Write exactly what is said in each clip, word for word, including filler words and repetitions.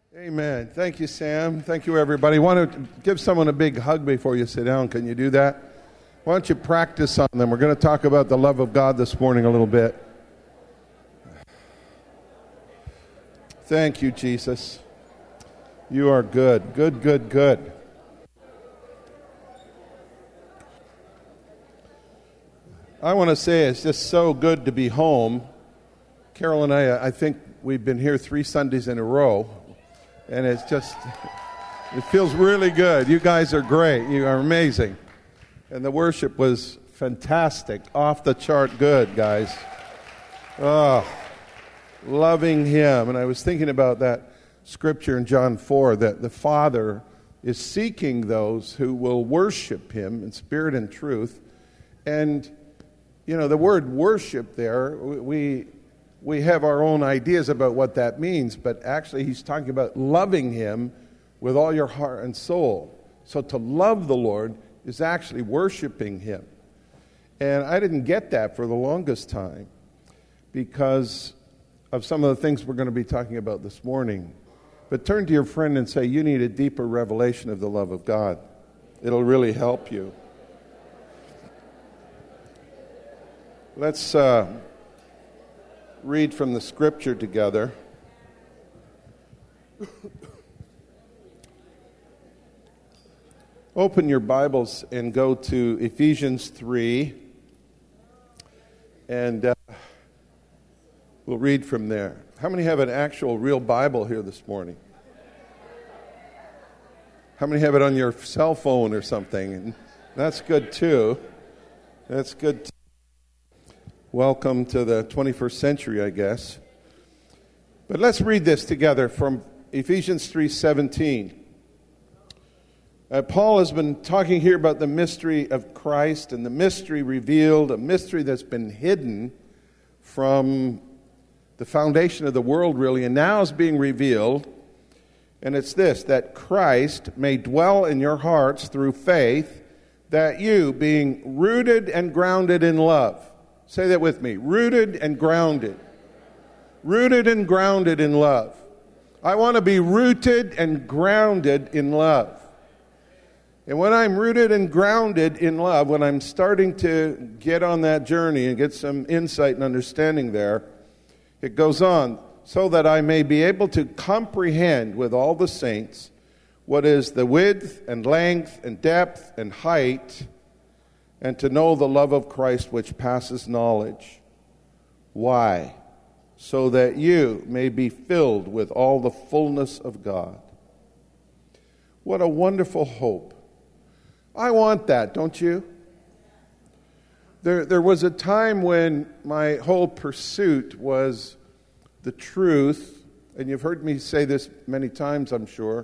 Amen. Thank you, Sam. Thank you, everybody. Want to give someone a big hug before you sit down. Can you do that? Why don't you practice on them? We're going to talk about the love of God this morning a little bit. Thank you, Jesus. You are good. Good, good, good. I want to say it's just so good to be home. Carol and I, I think we've been here three Sundays in a row. And it's just, it feels really good. You guys are great. You are amazing. And the worship was fantastic. Off the chart good, guys. Oh, loving Him. And I was thinking about that scripture in John four, that the Father is seeking those who will worship Him in spirit and truth. And, you know, the word worship there, we... We have our own ideas about what that means, but actually he's talking about loving Him with all your heart and soul. So to love the Lord is actually worshiping Him. And I didn't get that for the longest time because of some of the things we're going to be talking about this morning. But turn to your friend and say, you need a deeper revelation of the love of God. It'll really help you. Let's... Uh, read from the scripture together. Open your Bibles and go to Ephesians three, and uh, we'll read from there. How many have an actual real Bible here this morning? How many have it on your cell phone or something? And that's good too. That's good too. Welcome to the twenty-first century, I guess. But let's read this together from Ephesians three seventeen. Uh, Paul has been talking here about the mystery of Christ and the mystery revealed, a mystery that's been hidden from the foundation of the world, really, and now is being revealed. And it's this, that Christ may dwell in your hearts through faith, that you, being rooted and grounded in love. Say that with me. Rooted and grounded. Rooted and grounded in love. I want to be rooted and grounded in love. And when I'm rooted and grounded in love, when I'm starting to get on that journey and get some insight and understanding there, it goes on, so that I may be able to comprehend with all the saints what is the width and length and depth and height, and to know the love of Christ which passes knowledge. Why? So that you may be filled with all the fullness of God. What a wonderful hope. I want that, don't you? There, there was a time when my whole pursuit was the truth, and you've heard me say this many times, I'm sure.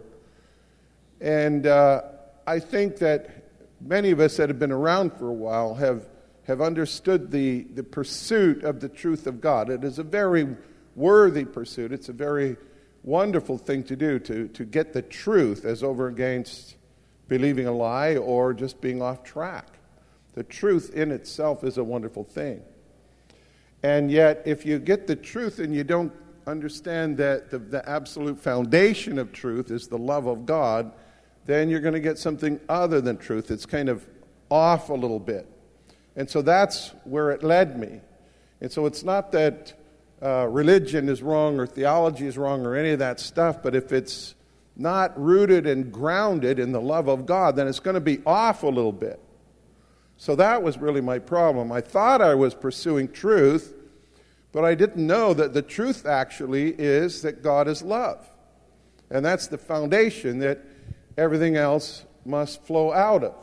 And uh, I think that many of us that have been around for a while have, have understood the, the pursuit of the truth of God. It is a very worthy pursuit. It's a very wonderful thing to do, to, to get the truth as over against believing a lie or just being off track. The truth in itself is a wonderful thing. And yet, if you get the truth and you don't understand that the, the absolute foundation of truth is the love of God, then you're going to get something other than truth. It's kind of off a little bit. And so that's where it led me. And so it's not that uh, religion is wrong or theology is wrong or any of that stuff, but if it's not rooted and grounded in the love of God, then it's going to be off a little bit. So that was really my problem. I thought I was pursuing truth, but I didn't know that the truth actually is that God is love. And that's the foundation that everything else must flow out of.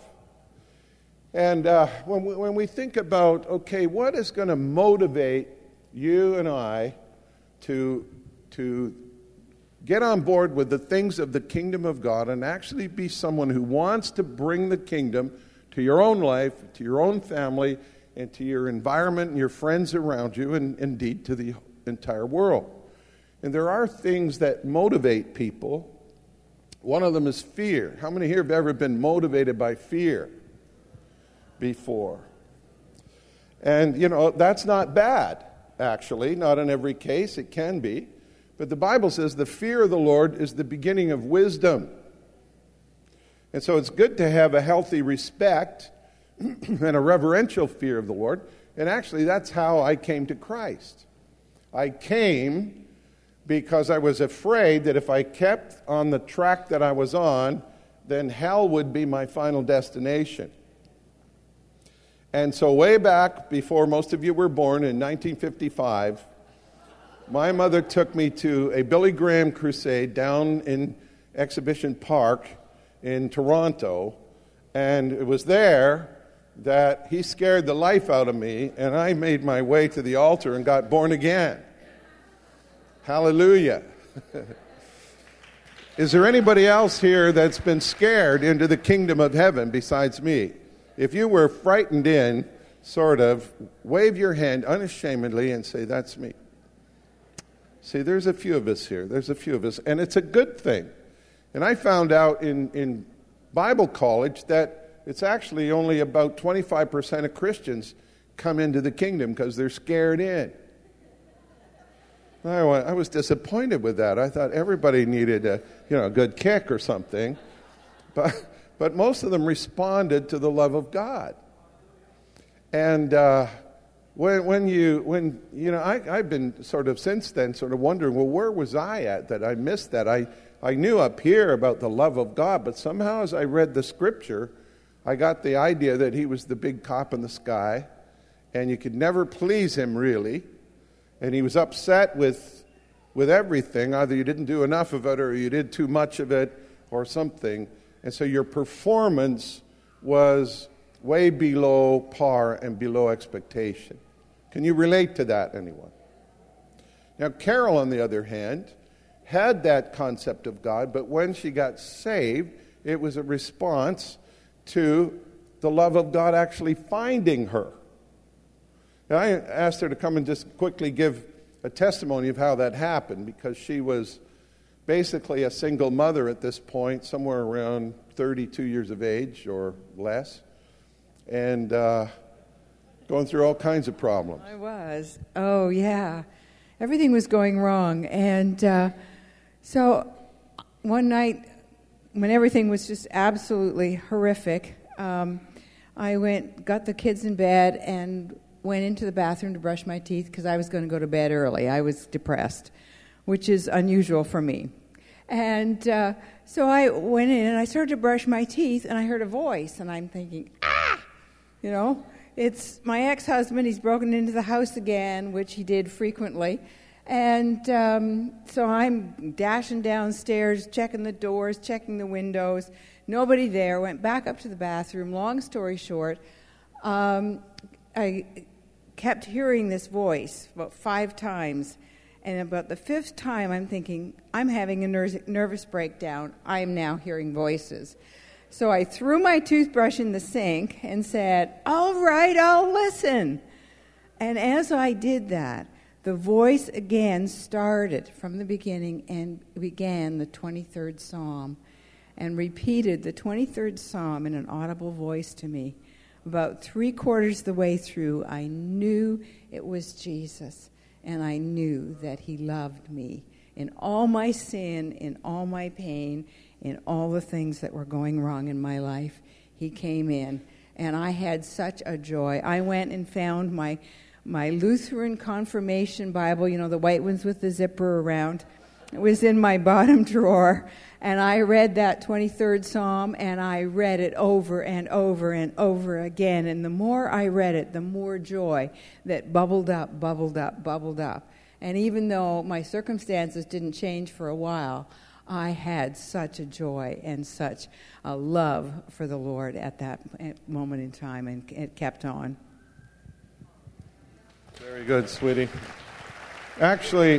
And uh, when, we, when we think about, okay, what is going to motivate you and I to, to get on board with the things of the kingdom of God and actually be someone who wants to bring the kingdom to your own life, to your own family, and to your environment and your friends around you, and indeed to the entire world. And there are things that motivate people. One of them is fear. How many here have ever been motivated by fear before? And, you know, that's not bad, actually. Not in every case. It can be. But the Bible says the fear of the Lord is the beginning of wisdom. And so it's good to have a healthy respect and a reverential fear of the Lord. And actually, that's how I came to Christ. I came because I was afraid that if I kept on the track that I was on, then hell would be my final destination. And so way back before most of you were born in nineteen fifty-five, my mother took me to a Billy Graham crusade down in Exhibition Park in Toronto, and it was there that he scared the life out of me, and I made my way to the altar and got born again. Hallelujah. Is there anybody else here that's been scared into the kingdom of heaven besides me? If you were frightened in, sort of, wave your hand unashamedly and say, that's me. See, there's a few of us here. There's a few of us, and it's a good thing. And I found out in, in Bible college that it's actually only about twenty-five percent of Christians come into the kingdom because they're scared in. I, I was disappointed with that. I thought everybody needed a, you know, a good kick or something. But, but most of them responded to the love of God. And uh, when, when you, when you know, I, I've been sort of since then sort of wondering, well, where was I at that I missed that? I, I knew up here about the love of God, but somehow as I read the scripture, I got the idea that he was the big cop in the sky, and you could never please him really. And he was upset with with everything. Either you didn't do enough of it, or you did too much of it, or something. And so your performance was way below par and below expectation. Can you relate to that, anyone? Now, Carol, on the other hand, had that concept of God, but when she got saved, it was a response to the love of God actually finding her. And I asked her to come and just quickly give a testimony of how that happened, because she was basically a single mother at this point, somewhere around thirty-two years of age or less, and uh, going through all kinds of problems. I was. Oh, yeah. Everything was going wrong. And uh, so one night, when everything was just absolutely horrific, um, I went, got the kids in bed, and went into the bathroom to brush my teeth because I was going to go to bed early. I was depressed, which is unusual for me. And uh, so I went in, and I started to brush my teeth, and I heard a voice, and I'm thinking, ah! You know, it's my ex-husband. He's broken into the house again, which he did frequently. And um, so I'm dashing downstairs, checking the doors, checking the windows. Nobody there. Went back up to the bathroom. Long story short, um, I kept hearing this voice about five times. And about the fifth time, I'm thinking, I'm having a ner- nervous breakdown. I am now hearing voices. So I threw my toothbrush in the sink and said, all right, I'll listen. And as I did that, the voice again started from the beginning and began the twenty-third Psalm and repeated the twenty-third Psalm in an audible voice to me. About three quarters of the way through, I knew it was Jesus, and I knew that he loved me in all my sin, in all my pain, in all the things that were going wrong in my life. He came in, and I had such a joy. I went and found my my Lutheran confirmation Bible, you know, the white ones with the zipper around. It was in my bottom drawer, and I read that twenty-third Psalm, and I read it over and over and over again. And the more I read it, the more joy that bubbled up, bubbled up, bubbled up. And even though my circumstances didn't change for a while, I had such a joy and such a love for the Lord at that moment in time, and it kept on. Very good, sweetie. Actually,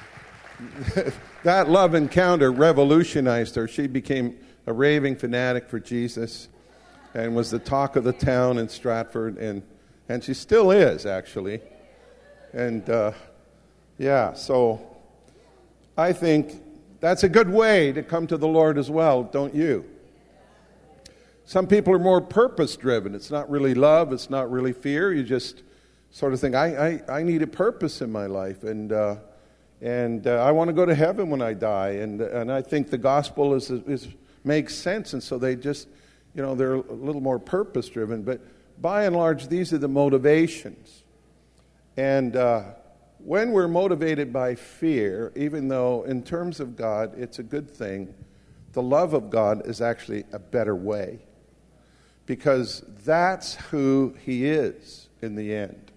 that love encounter revolutionized her. She became a raving fanatic for Jesus and was the talk of the town in Stratford, and, and she still is, actually. And, uh, yeah, so I think that's a good way to come to the Lord as well, don't you? Some people are more purpose-driven. It's not really love. It's not really fear. You just sort of think, I, I, I need a purpose in my life. And uh, And uh, I want to go to heaven when I die. And and I think the gospel is is makes sense. And so they just, you know, they're a little more purpose-driven. But by and large, these are the motivations. And uh, when we're motivated by fear, even though in terms of God it's a good thing, the love of God is actually a better way. Because that's who He is in the end.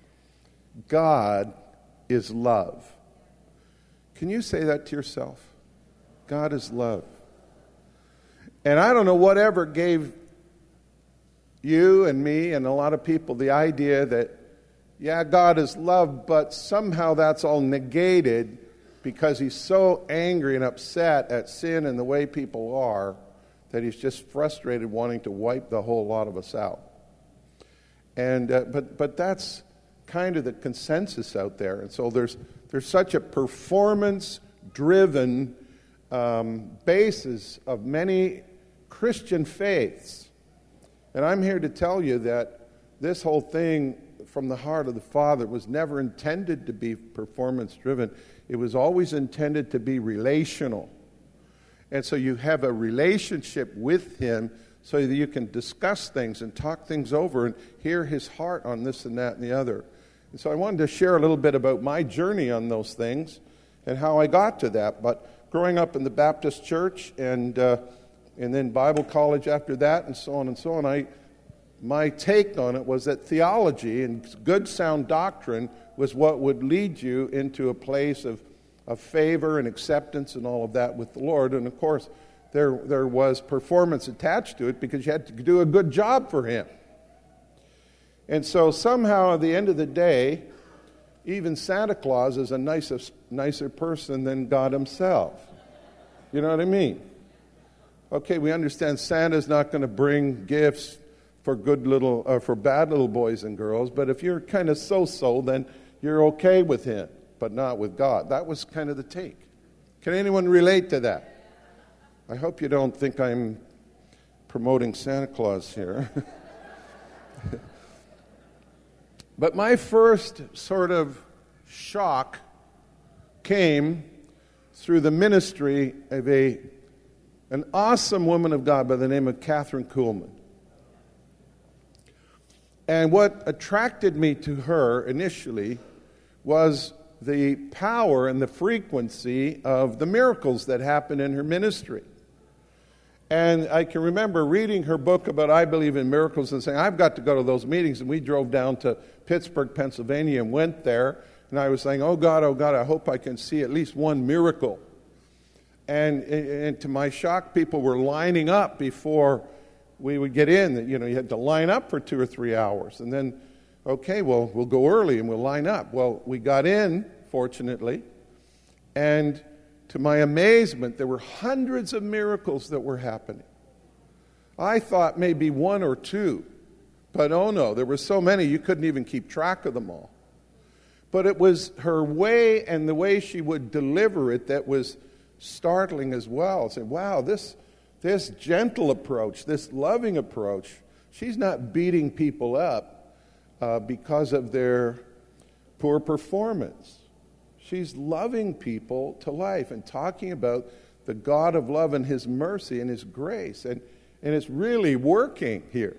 God is love. Can you say that to yourself? God is love. And I don't know whatever gave you and me and a lot of people the idea that, yeah, God is love, but somehow that's all negated because He's so angry and upset at sin and the way people are that He's just frustrated wanting to wipe the whole lot of us out. And uh, but but that's kind of the consensus out there. And so there's there's such a performance-driven um, basis of many Christian faiths. And I'm here to tell you that this whole thing from the heart of the Father was never intended to be performance-driven. It was always intended to be relational. And so you have a relationship with Him so that you can discuss things and talk things over and hear His heart on this and that and the other. And so I wanted to share a little bit about my journey on those things and how I got to that. But growing up in the Baptist church and uh, and then Bible college after that and so on and so on, I my take on it was that theology and good sound doctrine was what would lead you into a place of, of favor and acceptance and all of that with the Lord. And of course, there there was performance attached to it because you had to do a good job for Him. And so somehow at the end of the day, even Santa Claus is a nicer, nicer person than God Himself. You know what I mean? Okay, we understand Santa's not going to bring gifts for good little, uh, for bad little boys and girls, but if you're kind of so-so, then you're okay with Him, but not with God. That was kind of the take. Can anyone relate to that? I hope you don't think I'm promoting Santa Claus here. But my first sort of shock came through the ministry of a an awesome woman of God by the name of Kathryn Kuhlman. And what attracted me to her initially was the power and the frequency of the miracles that happened in her ministry. And I can remember reading her book about I Believe in Miracles and saying, I've got to go to those meetings. And we drove down to Pittsburgh, Pennsylvania and went there. And I was saying, oh God, oh God, I hope I can see at least one miracle. And, and to my shock, people were lining up before we would get in. You know, you had to line up for two or three hours. And then, okay, well, we'll go early and we'll line up. Well, we got in, fortunately, and to my amazement, there were hundreds of miracles that were happening. I thought maybe one or two, but oh no, there were so many you couldn't even keep track of them all. But it was her way and the way she would deliver it that was startling as well. I said, wow, this, this gentle approach, this loving approach, she's not beating people up uh, because of their poor performance. She's loving people to life and talking about the God of love and His mercy and His grace. And, and it's really working here.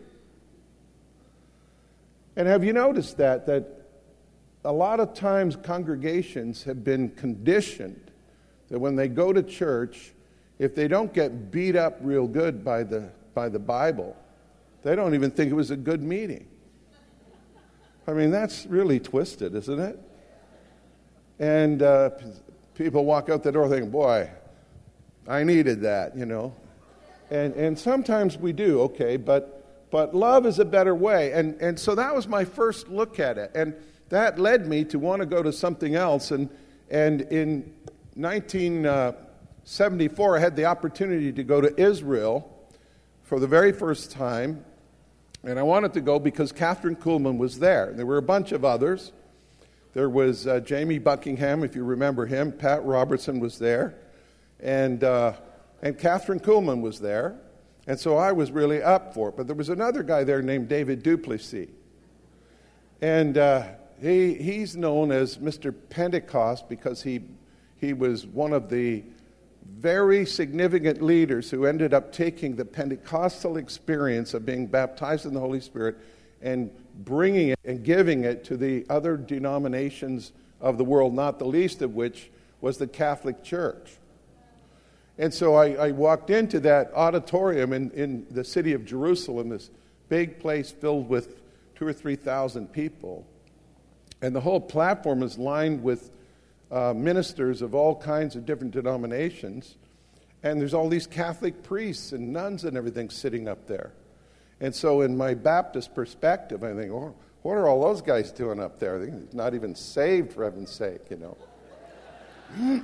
And have you noticed that? That a lot of times congregations have been conditioned that when they go to church, if they don't get beat up real good by the, by the Bible, they don't even think it was a good meeting. I mean, that's really twisted, isn't it? And uh, people walk out the door thinking, boy, I needed that, you know. And and sometimes we do, okay, but but love is a better way. And, and so that was my first look at it. And that led me to want to go to something else. And, and in nineteen seventy-four, I had the opportunity to go to Israel for the very first time. And I wanted to go because Kathryn Kuhlman was there. There were a bunch of others. There was uh, Jamie Buckingham, if you remember him. Pat Robertson was there. And uh, and Kathryn Kuhlman was there. And so I was really up for it. But there was another guy there named David Duplessis. And uh, he he's known as Mister Pentecost because he he was one of the very significant leaders who ended up taking the Pentecostal experience of being baptized in the Holy Spirit and bringing it and giving it to the other denominations of the world, not the least of which was the Catholic Church. And so I, I walked into that auditorium in, in the city of Jerusalem, this big place filled with two or three thousand people. And the whole platform is lined with uh, ministers of all kinds of different denominations. And there's all these Catholic priests and nuns and everything sitting up there. And so in my Baptist perspective, I think, oh, what are all those guys doing up there? They're not even saved, for heaven's sake, you know.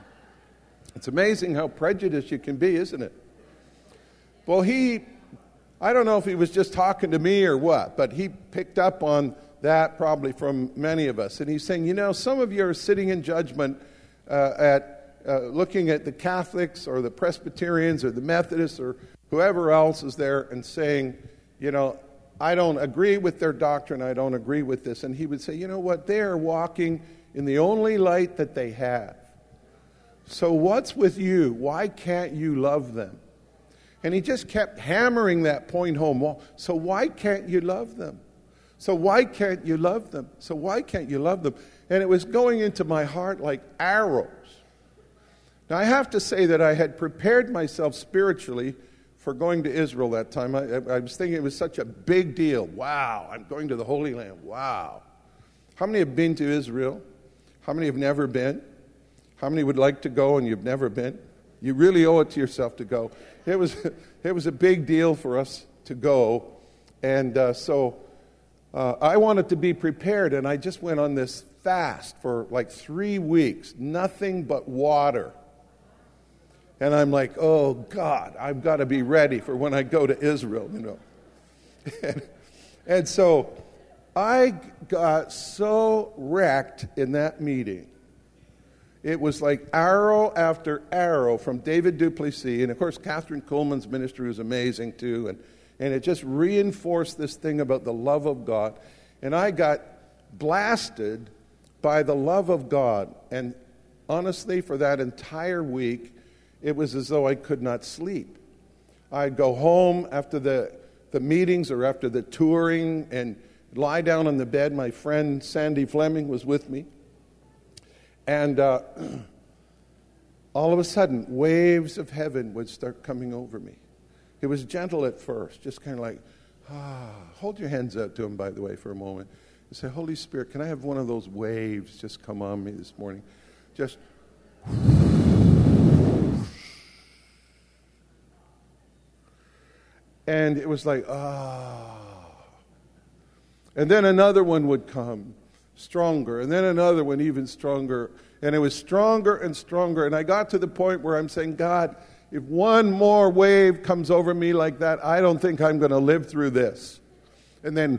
It's amazing how prejudiced you can be, isn't it? Well, he, I don't know if he was just talking to me or what, but he picked up on that probably from many of us. And he's saying, you know, some of you are sitting in judgment uh, at uh, looking at the Catholics or the Presbyterians or the Methodists or whoever else is there and saying, you know, I don't agree with their doctrine, I don't agree with this. And he would say, you know what, they are walking in the only light that they have. So what's with you? Why can't you love them? And he just kept hammering that point home. Well, so why can't you love them? So why can't you love them? So why can't you love them? And it was going into my heart like arrows. Now, I have to say that I had prepared myself spiritually for going to Israel that time. I, I was thinking it was such a big deal. Wow, I'm going to the Holy Land. Wow. How many have been to Israel? How many have never been? How many would like to go and you've never been? You really owe it to yourself to go. It was, it was a big deal for us to go. And uh, so uh, I wanted to be prepared, and I just went on this fast for like three weeks, nothing but water. And I'm like, oh, God, I've got to be ready for when I go to Israel, you know. and, and so I got so wrecked in that meeting. It was like arrow after arrow from David Duplessis. And, of course, Catherine Kuhlman's ministry was amazing, too. And, and it just reinforced this thing about the love of God. And I got blasted by the love of God. And honestly, for that entire week, it was as though I could not sleep. I'd go home after the, the meetings or after the touring and lie down on the bed. My friend Sandy Fleming was with me. And uh, all of a sudden, waves of heaven would start coming over me. It was gentle at first, just kind of like, ah. Hold your hands out to him, by the way, for a moment. And say, Holy Spirit, can I have one of those waves just come on me this morning? Just... And it was like, ah. And then another one would come, stronger. And then another one, even stronger. And it was stronger and stronger. And I got to the point where I'm saying, God, if one more wave comes over me like that, I don't think I'm going to live through this. And then,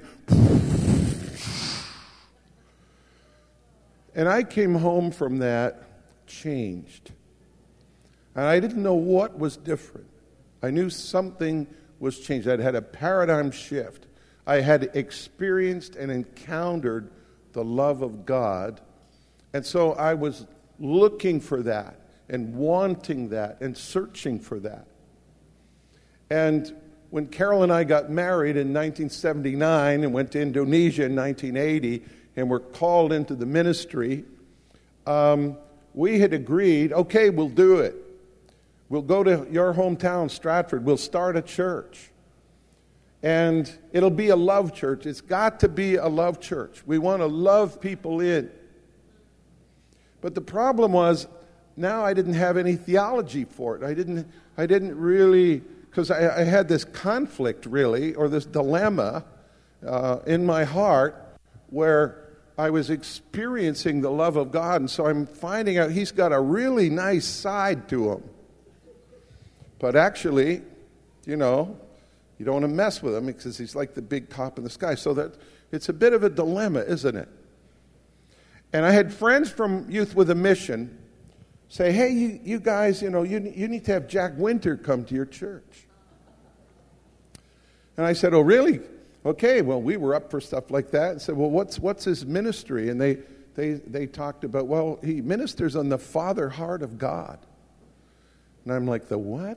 and I came home from that changed. And I didn't know what was different. I knew something was changed. I'd had a paradigm shift. I had experienced and encountered the love of God. And so I was looking for that and wanting that and searching for that. And when Carol and I got married in nineteen seventy-nine and went to Indonesia in nineteen eighty and were called into the ministry, um, we had agreed, okay, we'll do it. We'll go to your hometown, Stratford. We'll start a church. And it'll be a love church. It's got to be a love church. We want to love people in. But the problem was, now I didn't have any theology for it. I didn't, I didn't really, because I, I had this conflict, really, or this dilemma uh, in my heart where I was experiencing the love of God. And so I'm finding out he's got a really nice side to him. But actually, you know, you don't want to mess with him because he's like the big cop in the sky. So that it's a bit of a dilemma, isn't it? And I had friends from Youth with a Mission say, hey, you, you guys, you know, you, you need to have Jack Winter come to your church. And I said, oh, really? okay, well, we were up for stuff like that and said, well, what's what's his ministry? And they they they talked about, well, he ministers on the Father heart of God. And I'm like, the what?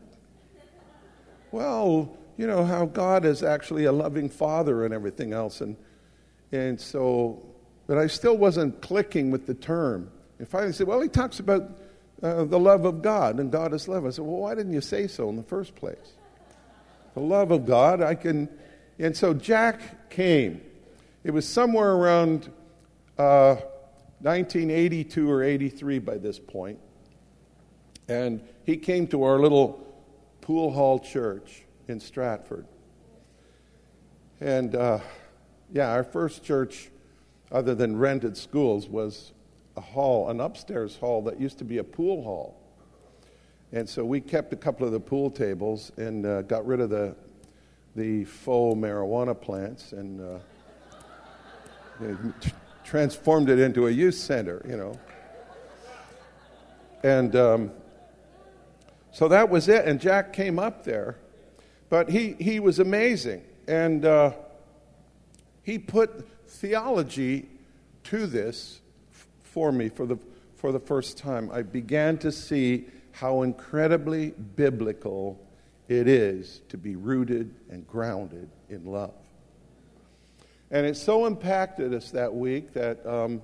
Well, you know, how God is actually a loving Father and everything else. And and so, but I still wasn't clicking with the term. And finally said, well, he talks about uh, the love of God, and God is love. I said, well, why didn't you say so in the first place? The love of God, I can... And so Jack came. It was somewhere around uh, nineteen eighty-two or eighty-three by this point. And he came to our little pool hall church in Stratford. And, uh, yeah, our first church, other than rented schools, was a hall, an upstairs hall that used to be a pool hall. And so we kept a couple of the pool tables and uh, got rid of the the faux marijuana plants and uh, you know, t- transformed it into a youth center, you know. And um, so that was it. And Jack came up there, but he, he was amazing. And uh, he put theology to this f- for me for the for the first time. I began to see how incredibly biblical it is to be rooted and grounded in love. And it so impacted us that week that um,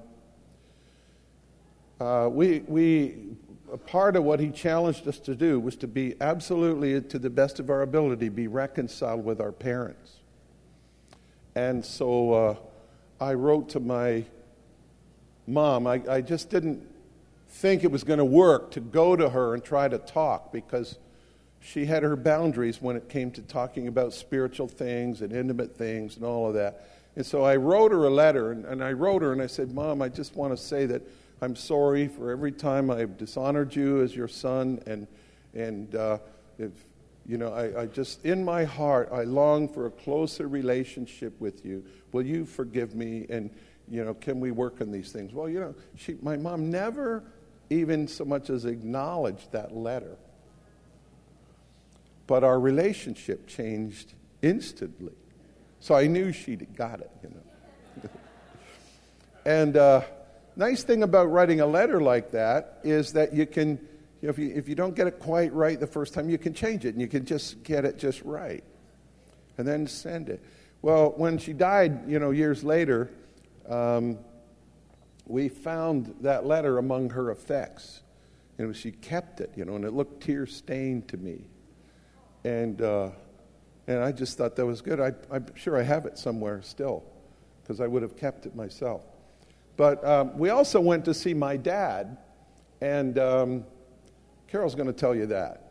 uh, we, we, a part of what he challenged us to do was to be absolutely, to the best of our ability, be reconciled with our parents. And so uh, I wrote to my mom. I, I just didn't think it was going to work to go to her and try to talk, because she had her boundaries when it came to talking about spiritual things and intimate things and all of that. And so I wrote her a letter, and, and I wrote her and I said, Mom, I just want to say that I'm sorry for every time I've dishonored you as your son, and and uh, if, you know, I, I just, in my heart, I long for a closer relationship with you. Will you forgive me? And, you know, can we work on these things? Well, you know, she, my mom never even so much as acknowledged that letter. But our relationship changed instantly. So I knew she'd got it, you know. And uh, nice thing about writing a letter like that is that you can, you know, if you if you don't get it quite right the first time, you can change it, and you can just get it just right, and then send it. Well, when she died, you know, years later, um, we found that letter among her effects, and she kept it, you know, and it looked tear-stained to me. And uh, and I just thought that was good. I, I'm sure I have it somewhere still, because I would have kept it myself. But um, we also went to see my dad, and um, Carol's going to tell you that.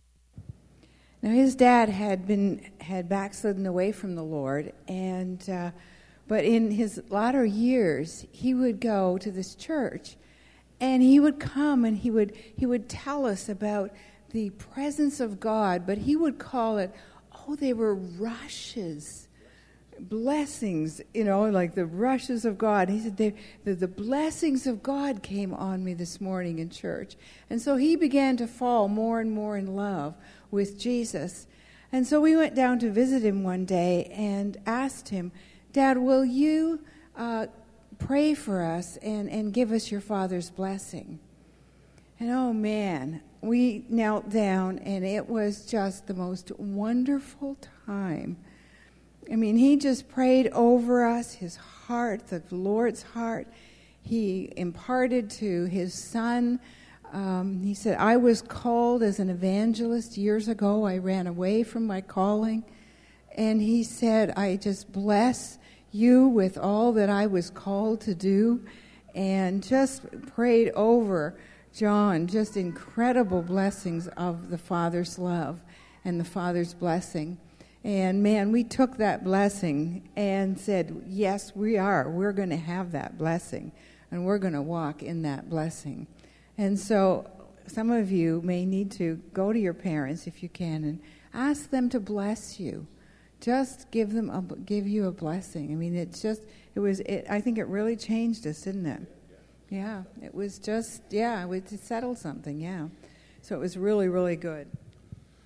Now, his dad had been had backslidden away from the Lord, and uh, but in his latter years, he would go to this church, and he would come and he would he would tell us about the presence of God, but he would call it, oh, they were rushes, blessings, you know, like the rushes of God. He said, they, the, the blessings of God came on me this morning in church. And so he began to fall more and more in love with Jesus. And so we went down to visit him one day and asked him, Dad, will you uh, pray for us and, and give us your Father's blessing? And oh, man, we knelt down, and it was just the most wonderful time. I mean, he just prayed over us, his heart, the Lord's heart. He imparted to his son. Um, he said, I was called as an evangelist years ago. I ran away from my calling. And he said, I just bless you with all that I was called to do. And just prayed over John, just incredible blessings of the Father's love and the Father's blessing. And man, we took that blessing and said, yes, we are. We're going to have that blessing, and we're going to walk in that blessing. And so some of you may need to go to your parents, if you can, and ask them to bless you. Just give them a, give you a blessing. I mean, it's just, it was, it, I think it really changed us, didn't it? Yeah, it was just, yeah, it settled something, yeah. So it was really, really good.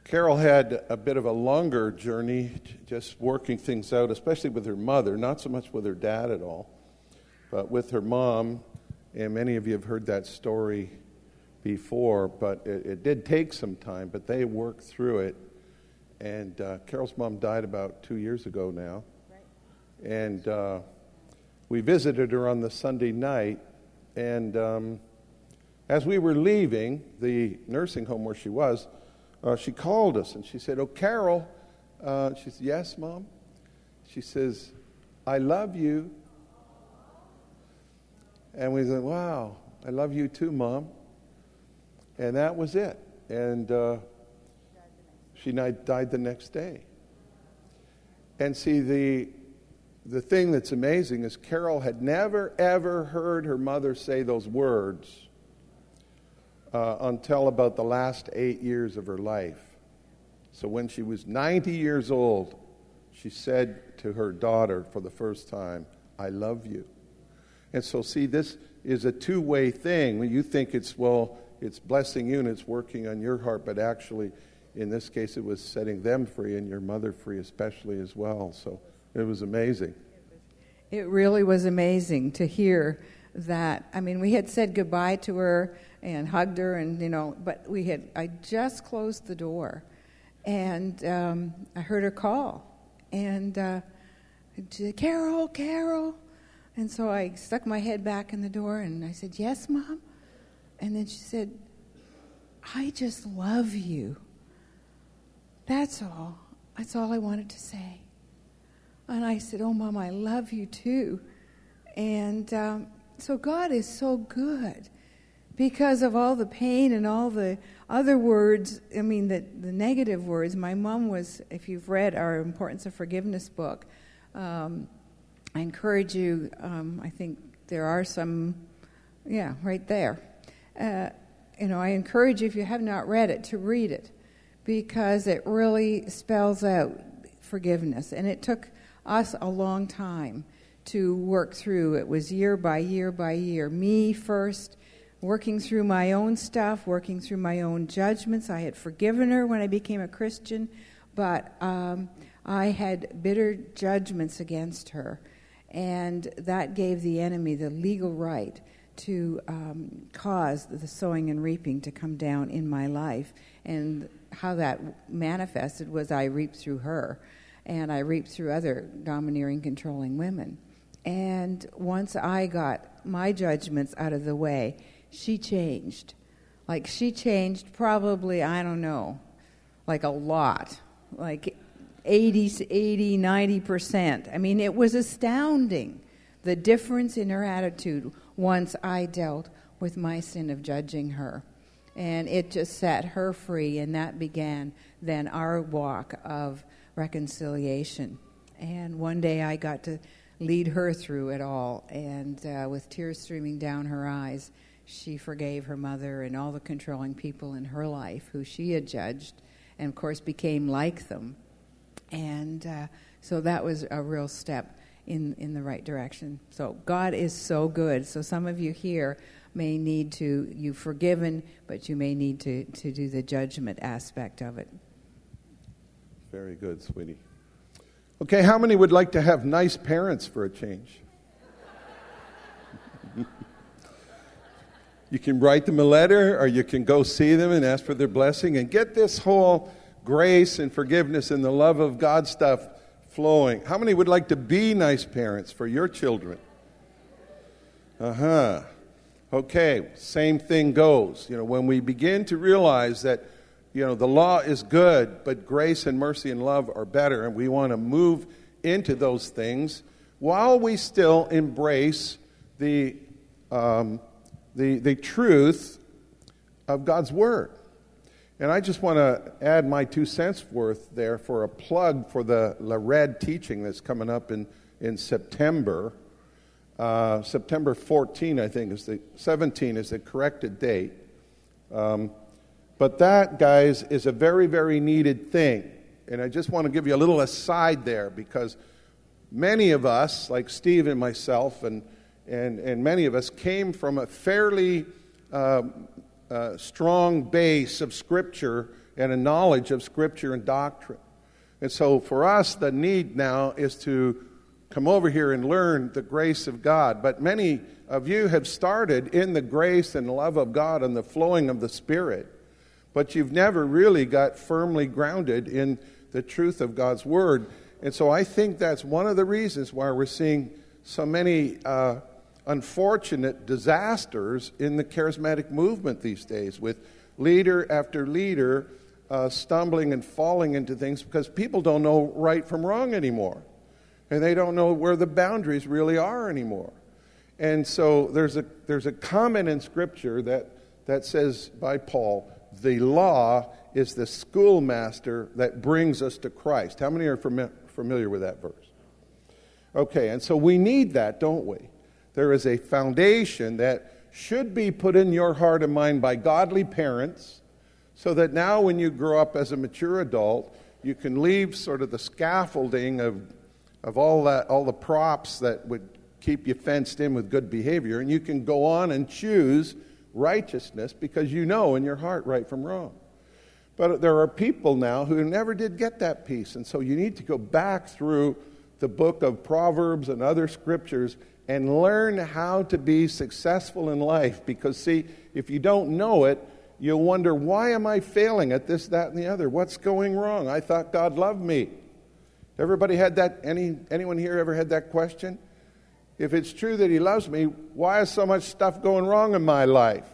Carol had a bit of a longer journey, just working things out, especially with her mother, not so much with her dad at all, but with her mom. And many of you have heard that story before, but it, it did take some time, but they worked through it. And uh, Carol's mom died about two years ago now. Right. And uh, we visited her on the Sunday night, and um, as we were leaving the nursing home where she was, uh, she called us, and she said, "Oh, Carol," uh, she said, "Yes, Mom?" She says, "I love you." And we said, "Wow, I love you too, Mom." And that was it. And uh, she died the next day. And see, the the thing that's amazing is Carol had never, ever heard her mother say those words uh, until about the last eight years of her life. So when she was ninety years old, she said to her daughter for the first time, "I love you." And so, see, this is a two-way thing. When you think it's, well, it's blessing you and it's working on your heart, but actually, in this case, it was setting them free and your mother free especially as well. So it was amazing. It really was amazing to hear that. I mean, we had said goodbye to her and hugged her, and you know, but we had. I just closed the door, and um, I heard her call, and uh, she said, "Carol, Carol." And so I stuck my head back in the door, and I said, "Yes, Mom?" And then she said, "I just love you. That's all. That's all I wanted to say." And I said, "Oh, Mom, I love you too." And um, so God is so good because of all the pain and all the other words, I mean, the, the negative words. My mom was, if you've read our Importance of Forgiveness book, um, I encourage you, um, I think there are some, yeah, right there. Uh, you know, I encourage you, if you have not read it, to read it because it really spells out forgiveness. And it took us a long time to work through. It was year by year by year. Me first, working through my own stuff, working through my own judgments. I had forgiven her when I became a Christian, but um, I had bitter judgments against her. And that gave the enemy the legal right to um, cause the sowing and reaping to come down in my life. And how that manifested was I reaped through her, and I reaped through other domineering, controlling women. And once I got my judgments out of the way, she changed. Like, she changed probably, I don't know, like a lot. Like eighty, eighty, ninety percent. I mean, it was astounding, the difference in her attitude once I dealt with my sin of judging her. And it just set her free, and that began then our walk of reconciliation. And one day I got to lead her through it all, and uh, with tears streaming down her eyes, she forgave her mother and all the controlling people in her life who she had judged, and of course became like them. And uh, so that was a real step in, in the right direction. So God is so good. So some of you here may need to, you've forgiven, but you may need to, to do the judgment aspect of it. Very good, sweetie. Okay, how many would like to have nice parents for a change? You can write them a letter, or you can go see them and ask for their blessing and get this whole grace and forgiveness and the love of God stuff flowing. How many would like to be nice parents for your children? Uh-huh. Okay, same thing goes. You know, when we begin to realize that, you know, the law is good, but grace and mercy and love are better, and we want to move into those things while we still embrace the um, the the truth of God's Word. And I just want to add my two cents worth there for a plug for the Lared teaching that's coming up in, in September. Uh, September fourteenth, I think, is the seventeenth is the corrected date. Um, but that, guys, is a very, very needed thing. And I just want to give you a little aside there, because many of us, like Steve and myself, and and, and many of us came from a fairly uh, uh, strong base of Scripture and a knowledge of Scripture and doctrine. And so for us, the need now is to come over here and learn the grace of God. But many of you have started in the grace and love of God and the flowing of the Spirit, but you've never really got firmly grounded in the truth of God's Word. And so I think that's one of the reasons why we're seeing so many uh, unfortunate disasters in the charismatic movement these days, with leader after leader uh, stumbling and falling into things because people don't know right from wrong anymore. And they don't know where the boundaries really are anymore. And so there's a there's a comment in Scripture that, that says by Paul, the law is the schoolmaster that brings us to Christ. How many are fami- familiar with that verse? Okay, and so we need that, don't we? There is a foundation that should be put in your heart and mind by godly parents, so that now when you grow up as a mature adult, you can leave sort of the scaffolding of of all that, all the props that would keep you fenced in with good behavior, and you can go on and choose righteousness because you know in your heart right from wrong. But there are people now who never did get that peace, and so you need to go back through the book of Proverbs and other scriptures and learn how to be successful in life. Because, see, if you don't know it, you'll wonder, why am I failing at this, that, and the other? What's going wrong? I thought God loved me. Everybody had that? Any anyone here ever had that question? If it's true that He loves me, why is so much stuff going wrong in my life?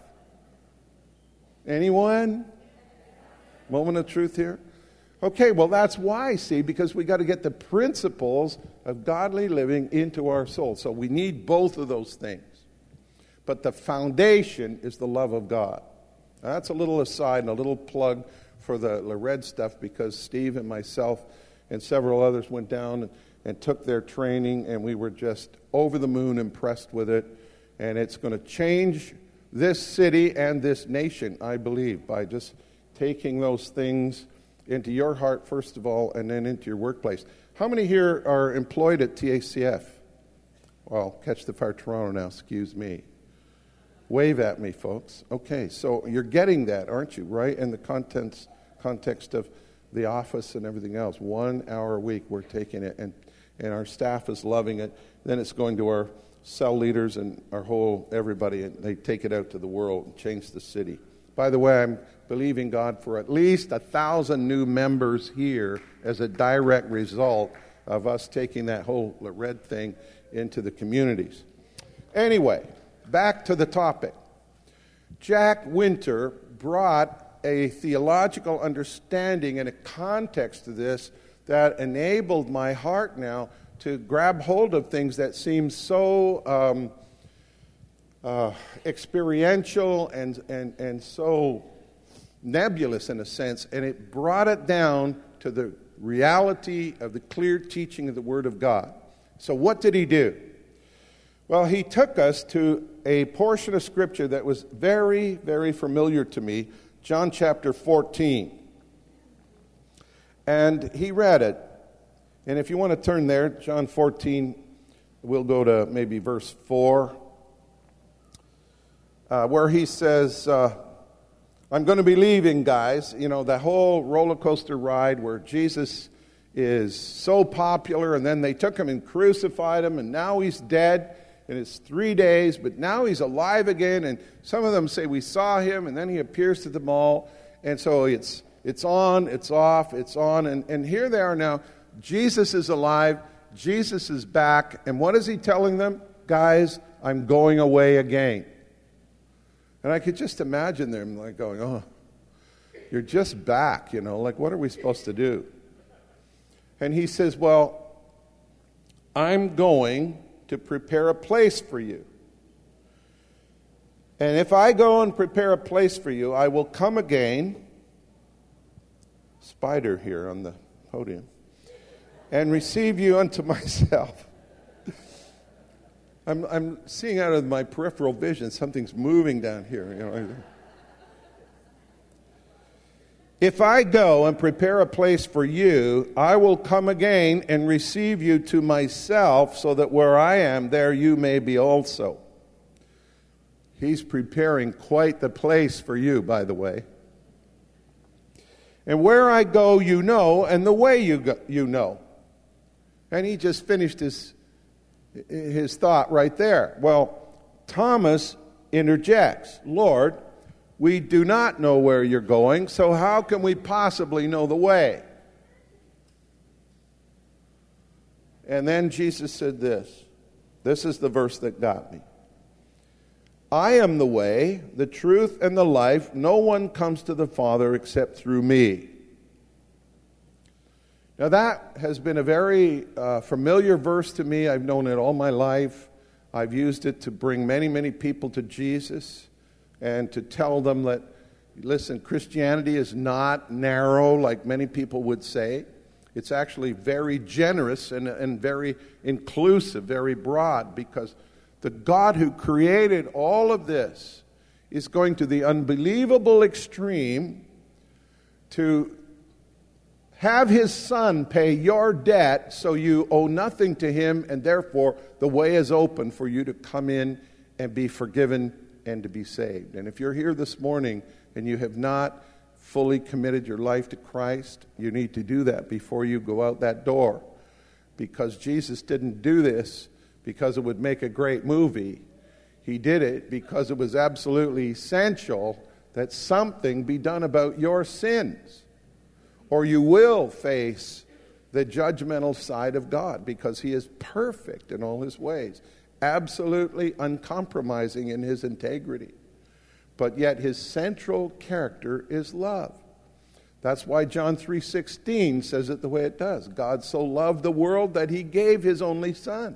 Anyone? Moment of truth here? Okay, well that's why, see, because we got to get the principles of godly living into our soul. So we need both of those things. But the foundation is the love of God. Now, that's a little aside and a little plug for the Lored stuff, because Steve and myself and several others went down and, and took their training, and we were just over the moon impressed with it. And it's going to change this city and this nation, I believe, by just taking those things into your heart, first of all, and then into your workplace. How many here are employed at T A C F? Well, Catch the Fire Toronto now, excuse me. Wave at me, folks. Okay, so you're getting that, aren't you, right? In the contents, context of the office and everything else. One hour a week, we're taking it, and, and our staff is loving it. Then it's going to our cell leaders and our whole everybody, and they take it out to the world and change the city. By the way, I'm believing God for at least a thousand new members here as a direct result of us taking that whole Lored thing into the communities. Anyway, back to the topic. Jack Winter brought a theological understanding and a context to this that enabled my heart now to grab hold of things that seem so um, uh, experiential and, and, and so nebulous in a sense, and it brought it down to the reality of the clear teaching of the Word of God. So what did he do? Well, he took us to a portion of Scripture that was very, very familiar to me, John chapter fourteen. And he read it. And if you want to turn there, John fourteen, we'll go to maybe verse four, uh, where he says, uh, I'm going to be leaving, guys. You know, that whole roller coaster ride where Jesus is so popular, and then they took him and crucified him, and now he's dead, and it's three days, but now he's alive again, and some of them say we saw him, and then he appears to them all, and so it's it's on, it's off, it's on, and, and here they are now. Jesus is alive, Jesus is back, and what is he telling them? Guys, I'm going away again. And I could just imagine them like going, oh, you're just back, you know, like what are we supposed to do? And he says, well, I'm going to prepare a place for you. And if I go and prepare a place for you, I will come again, Spider here on the podium, and receive you unto myself. I'm, I'm seeing out of my peripheral vision something's moving down here. You know. If I go and prepare a place for you, I will come again and receive you to myself, so that where I am, there you may be also. He's preparing quite the place for you, by the way. And where I go, you know, and the way you go, you know. And he just finished his, his thought right there. Well, Thomas interjects, Lord, we do not know where you're going, so how can we possibly know the way? And then Jesus said this. This is the verse that got me. I am the way, the truth, and the life. No one comes to the Father except through me. Now that has been a very uh, familiar verse to me. I've known it all my life. I've used it to bring many, many people to Jesus and to tell them that, listen, Christianity is not narrow like many people would say. It's actually very generous and, and very inclusive, very broad, because the God who created all of this is going to the unbelievable extreme to have his Son pay your debt so you owe nothing to him, and therefore the way is open for you to come in and be forgiven and to be saved. And if you're here this morning and you have not fully committed your life to Christ, you need to do that before you go out that door. Because Jesus didn't do this because it would make a great movie. He did it because it was absolutely essential that something be done about your sins, or you will face the judgmental side of God, because he is perfect in all his ways, absolutely uncompromising in his integrity. But yet his central character is love. That's why John three sixteen says it the way it does. God so loved the world that he gave his only Son.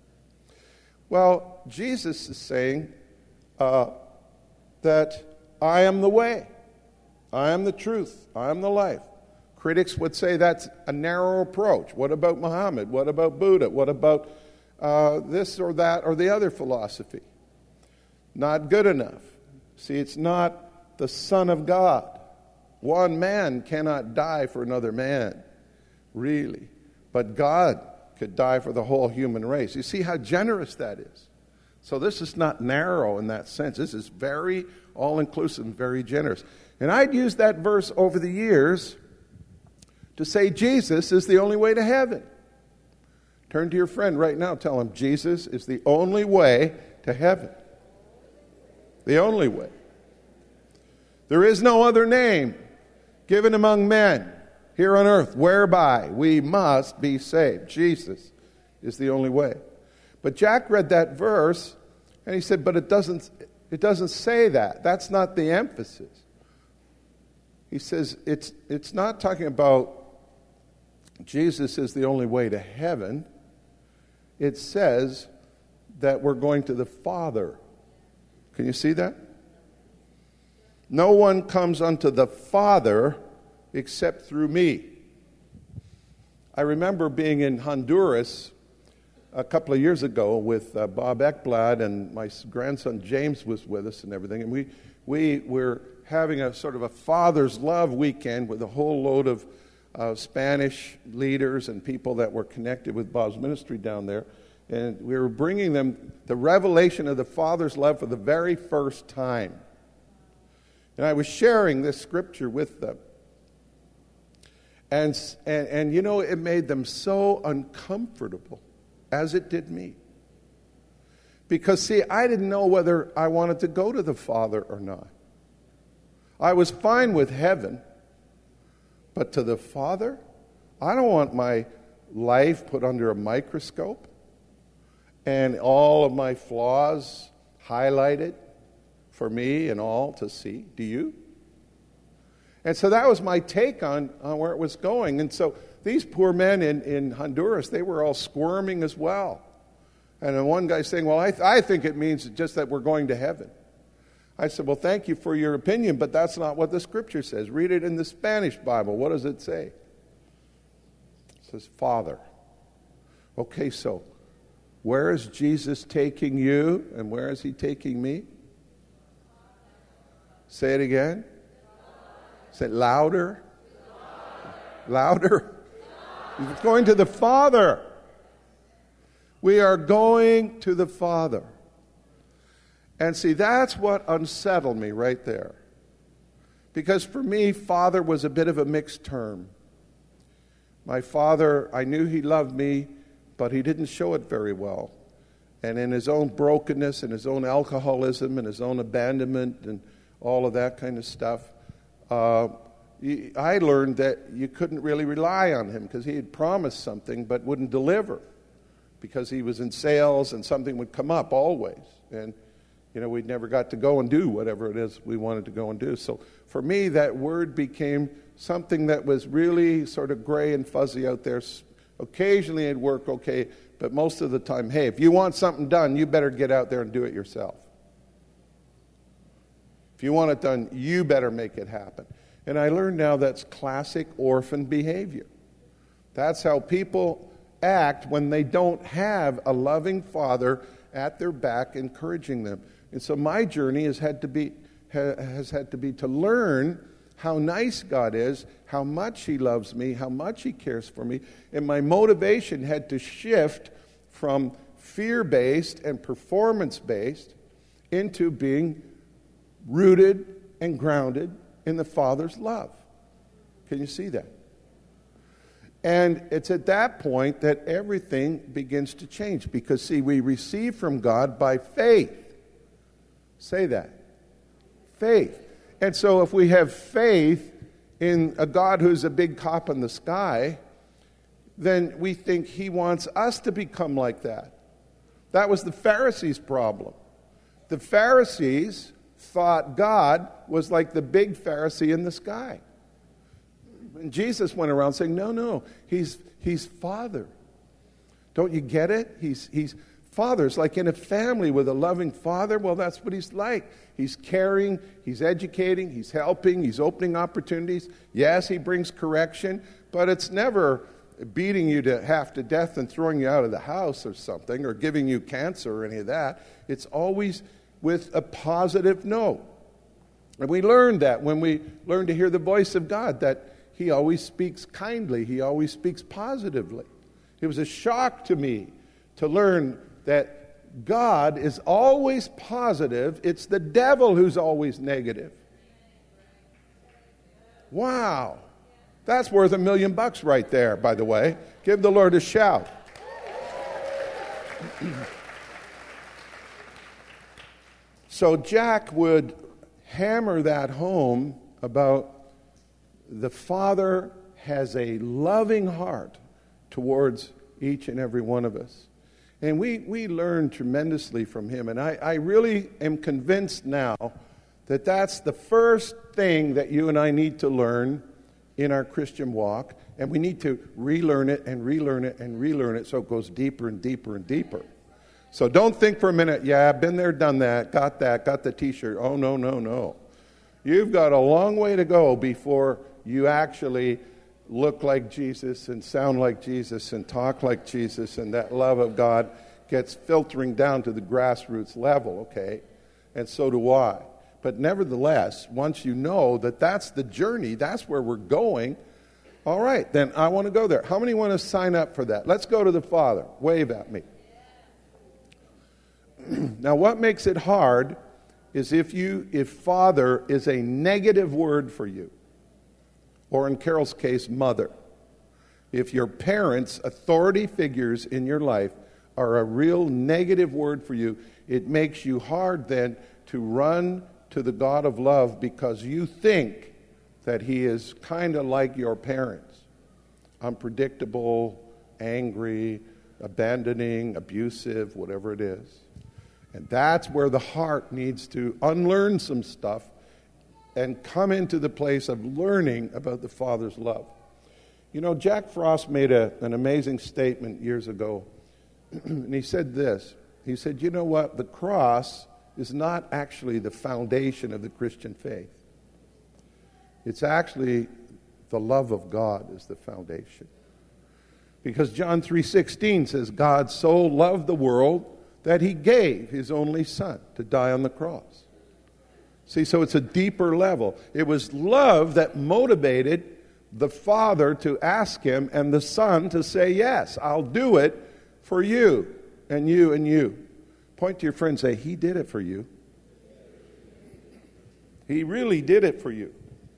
Well, Jesus is saying uh, that I am the way, I am the truth, I am the life. Critics would say that's a narrow approach. What about Muhammad? What about Buddha? What about uh, this or that or the other philosophy? Not good enough. See, it's not the Son of God. One man cannot die for another man, really. But God could die for the whole human race. You see how generous that is? So this is not narrow in that sense. This is very all-inclusive and very generous. And I'd used that verse over the years to say Jesus is the only way to heaven. Turn to your friend right now. Tell him Jesus is the only way to heaven. The only way. There is no other name given among men here on earth whereby we must be saved. Jesus is the only way. But Jack read that verse and he said, but it doesn't, it doesn't say that. That's not the emphasis. He says it's, it's not talking about Jesus is the only way to heaven. It says that we're going to the Father. Can you see that? No one comes unto the Father except through me. I remember being in Honduras a couple of years ago with uh, Bob Ekblad, and my grandson James was with us and everything, and we we were having a sort of a Father's Love weekend with a whole load of uh, Spanish leaders and people that were connected with Bob's ministry down there, and we were bringing them the revelation of the Father's love for the very first time. And I was sharing this scripture with them. And, and, and you know, it made them so uncomfortable, as it did me. Because, see, I didn't know whether I wanted to go to the Father or not. I was fine with heaven, but to the Father, I don't want my life put under a microscope and all of my flaws highlighted for me and all to see. Do you? And so that was my take on, on where it was going. And so these poor men in, in Honduras, they were all squirming as well. And then one guy saying, well, I, th- I think it means just that we're going to heaven. I said, well, thank you for your opinion, but that's not what the scripture says. Read it in the Spanish Bible. What does it say? It says, Father. Okay, so where is Jesus taking you and where is he taking me? Say it again. Say it louder. Louder. He's going to the Father. We are going to the Father. And see, that's what unsettled me right there. Because for me, father was a bit of a mixed term. My father, I knew he loved me, but he didn't show it very well. And in his own brokenness and his own alcoholism and his own abandonment and all of that kind of stuff, uh, I learned that you couldn't really rely on him because he had promised something but wouldn't deliver, because he was in sales and something would come up always. And, you know, we never got to go and do whatever it is we wanted to go and do. So for me, that word became something that was really sort of gray and fuzzy out there. Occasionally it'd work okay, but most of the time, hey, if you want something done, you better get out there and do it yourself. If you want it done, you better make it happen. And I learned now that's classic orphan behavior. That's how people act when they don't have a loving father at their back encouraging them. And so my journey has had to be has had to be to learn how nice God is, how much he loves me, how much he cares for me. And my motivation had to shift from fear-based and performance-based into being rooted and grounded in the Father's love. Can you see that? And it's at that point that everything begins to change. Because, see, we receive from God by faith. Say that. Faith. And so if we have faith in a God who's a big cop in the sky, then we think he wants us to become like that. That was the Pharisees' problem. The Pharisees thought God was like the big Pharisee in the sky. And Jesus went around saying, no, no, he's he's Father. Don't you get it? He's he's Father. It's like in a family with a loving father. Well, that's what he's like. He's caring, he's educating, he's helping, he's opening opportunities. Yes, he brings correction, but it's never beating you to half to death and throwing you out of the house or something, or giving you cancer or any of that. It's always with a positive note. And we learned that when we learn to hear the voice of God, that he always speaks kindly, he always speaks positively. It was a shock to me to learn that God is always positive. It's the devil who's always negative. Wow. That's worth a million bucks right there, by the way. Give the Lord a shout. So Jack would hammer that home about the Father has a loving heart towards each and every one of us. And we, we learn tremendously from him. And I, I really am convinced now that that's the first thing that you and I need to learn in our Christian walk. And we need to relearn it and relearn it and relearn it so it goes deeper and deeper and deeper. So don't think for a minute, yeah, I've been there, done that, got that, got the t-shirt. Oh, no, no, no. You've got a long way to go before you actually look like Jesus and sound like Jesus and talk like Jesus, and that love of God gets filtering down to the grassroots level, okay? And so do I. But nevertheless, once you know that that's the journey, that's where we're going, all right, then I want to go there. How many want to sign up for that? Let's go to the Father. Wave at me. Now, what makes it hard is if you, if Father is a negative word for you, or in Carol's case, mother. If your parents, authority figures in your life, are a real negative word for you, it makes you hard then to run to the God of love because you think that he is kind of like your parents. Unpredictable, angry, abandoning, abusive, whatever it is. And that's where the heart needs to unlearn some stuff and come into the place of learning about the Father's love. You know, Jack Frost made a, an amazing statement years ago. And he said this. He said, you know what? The cross is not actually the foundation of the Christian faith. It's actually the love of God is the foundation. Because John three sixteen says, God so loved the world that he gave his only Son to die on the cross. See, so it's a deeper level. It was love that motivated the Father to ask him and the Son to say, yes, I'll do it for you and you and you. Point to your friend and say, he did it for you. He really did it for you.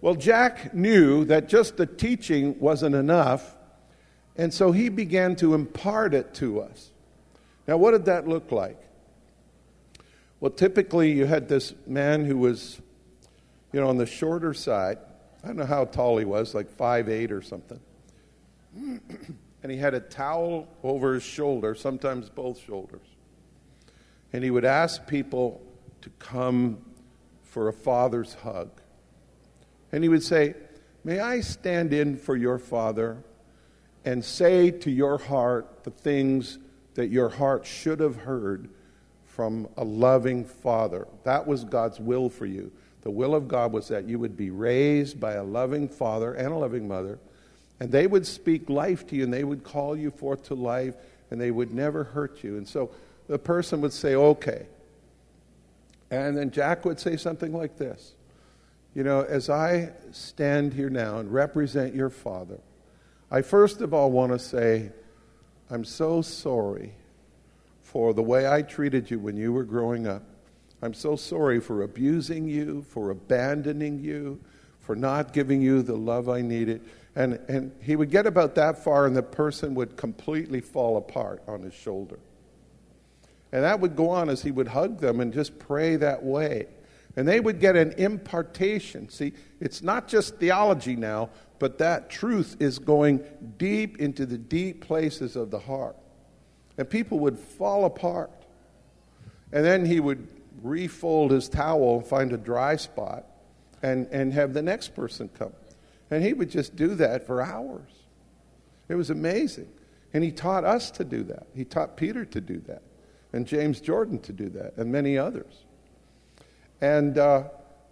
Well, Jack knew that just the teaching wasn't enough, and so he began to impart it to us. Now, what did that look like? Well, typically you had this man who was, you know, on the shorter side. I don't know how tall he was, like five eight or something. And he had a towel over his shoulder, sometimes both shoulders. And he would ask people to come for a father's hug. And he would say, "May I stand in for your father and say to your heart the things that your heart should have heard from a loving father." That was God's will for you. The will of God was that you would be raised by a loving father and a loving mother, and they would speak life to you, and they would call you forth to life, and they would never hurt you. And so the person would say, "Okay." And then Jack would say something like this: "You know, as I stand here now and represent your father, I first of all want to say, I'm so sorry for the way I treated you when you were growing up. I'm so sorry for abusing you, for abandoning you, for not giving you the love I needed." And, and he would get about that far, and the person would completely fall apart on his shoulder. And that would go on as he would hug them and just pray that way. And they would get an impartation. See, it's not just theology now, but that truth is going deep into the deep places of the heart. And people would fall apart. And then he would refold his towel, find a dry spot, and, and have the next person come. And he would just do that for hours. It was amazing. And he taught us to do that. He taught Peter to do that, and James Jordan to do that, and many others. And uh,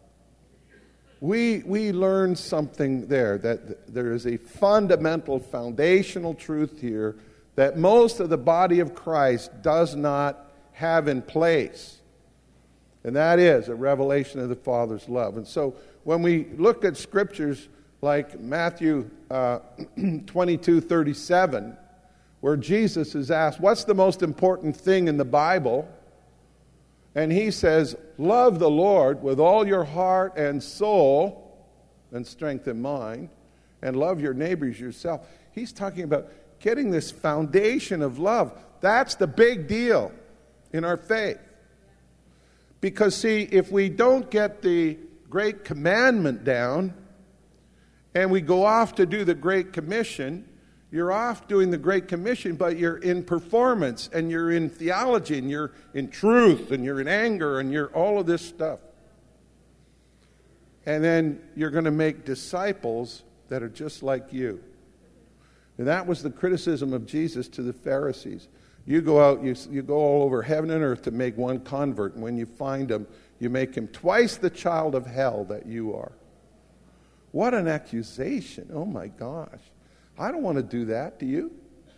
we we learned something there, that there is a fundamental, foundational truth here that most of the body of Christ does not have in place. And that is a revelation of the Father's love. And so when we look at scriptures like Matthew uh, twenty-two thirty-seven, where Jesus is asked, what's the most important thing in the Bible? And he says, love the Lord with all your heart and soul and strength and mind, and love your neighbors yourself. He's talking about getting this foundation of love. That's the big deal in our faith. Because, see, if we don't get the Great Commandment down and we go off to do the Great Commission, you're off doing the Great Commission, but you're in performance, and you're in theology, and you're in truth, and you're in anger, and you're all of this stuff. And then you're going to make disciples that are just like you. And that was the criticism of Jesus to the Pharisees. You go out, you, you go all over heaven and earth to make one convert, and when you find him, you make him twice the child of hell that you are. What an accusation. Oh my gosh. I don't want to do that, do you?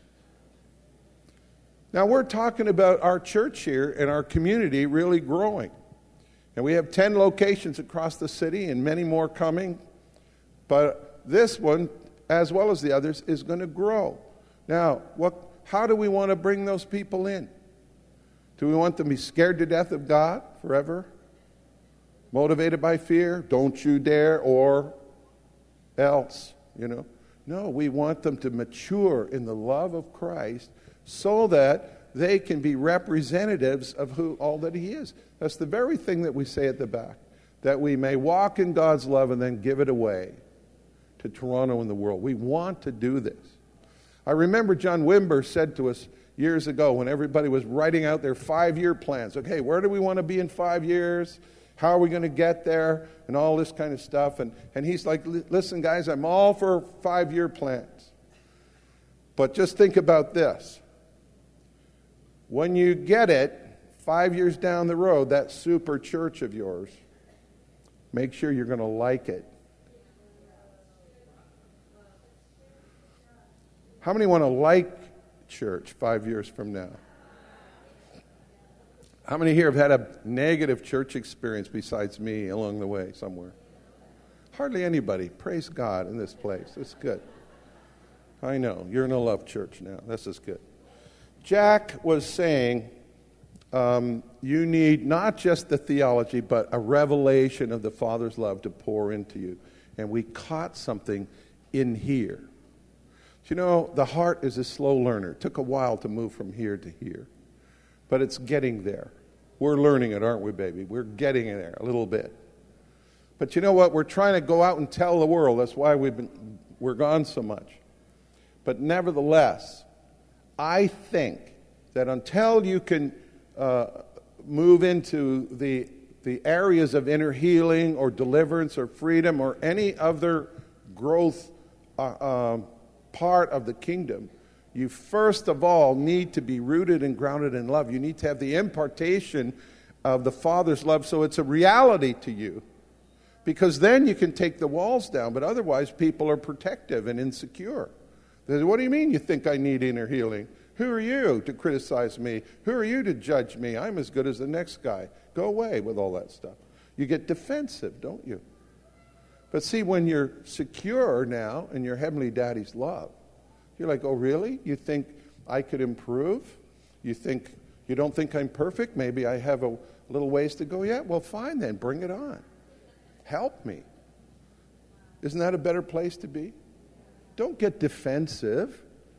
Now, we're talking about our church here and our community really growing. And we have ten locations across the city and many more coming. But this one, as well as the others, is going to grow. Now, what, how do we want to bring those people in? Do we want them to be scared to death of God forever? Motivated by fear? Don't you dare, or else, you know? No, we want them to mature in the love of Christ so that they can be representatives of who all that he is. That's the very thing that we say at the back, that we may walk in God's love and then give it away to Toronto and the world. We want to do this. I remember John Wimber said to us years ago when everybody was writing out their five-year plans. Okay, where do we want to be in five years? How are we going to get there? And all this kind of stuff. And, and he's like, listen, guys, I'm all for five-year plans. But just think about this. When you get it, five years down the road, that super church of yours, make sure you're going to like it. How many want to like church five years from now? How many here have had a negative church experience besides me along the way somewhere? Hardly anybody. Praise God in this place. It's good. I know. You're in a love church now. This is good. Jack was saying um, you need not just the theology, but a revelation of the Father's love to pour into you. and we caught something in here. You know, the heart is a slow learner. It took a while to move from here to here, but it's getting there. We're learning it, aren't we, baby? We're getting there a little bit. But you know what? We're trying to go out and tell the world. That's why we've been, we're gone so much. But nevertheless, I think that until you can uh, move into the the areas of inner healing or deliverance or freedom or any other growth uh, um, part of the kingdom, you first of all need to be rooted and grounded in love. You need to have the impartation of the Father's love so it's a reality to you. Because then you can take the walls down, but otherwise people are protective and insecure. They say, what do you mean you think I need inner healing? Who are you to criticize me? Who are you to judge me? I'm as good as the next guy. Go away with all that stuff. You get defensive, don't you? But see, when you're secure now in your Heavenly Daddy's love, you're like, oh, really? You think I could improve? You think you don't think I'm perfect? Maybe I have a little ways to go yet? Well, fine then. Bring it on. Help me. Isn't that a better place to be? Don't get defensive.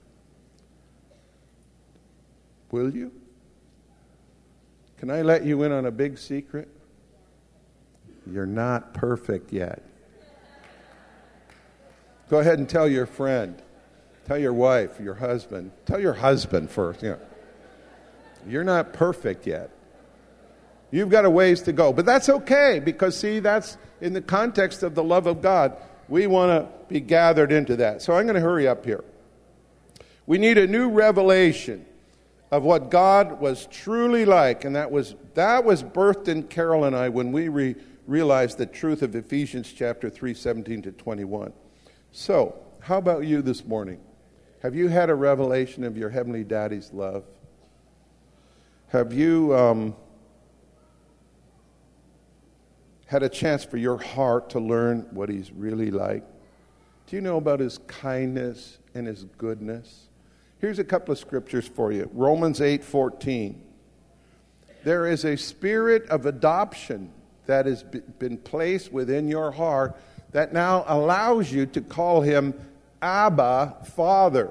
Will you? Can I let you in on a big secret? You're not perfect yet. Go ahead and tell your friend. Tell your wife, your husband. Tell your husband first. You know, you're not perfect yet. You've got a ways to go. But that's okay, because, see, that's in the context of the love of God. We want to be gathered into that. So I'm going to hurry up here. We need a new revelation of what God was truly like, and that was that was birthed in Carol and I when we re- realized the truth of Ephesians chapter three, seventeen to twenty-one. So, how about you this morning? Have you had a revelation of your Heavenly Daddy's love? Have you um, had a chance for your heart to learn what He's really like? Do you know about His kindness and His goodness? Here's a couple of scriptures for you. Romans eight fourteen. There is a spirit of adoption that has been placed within your heart that now allows you to call Him Abba, Father.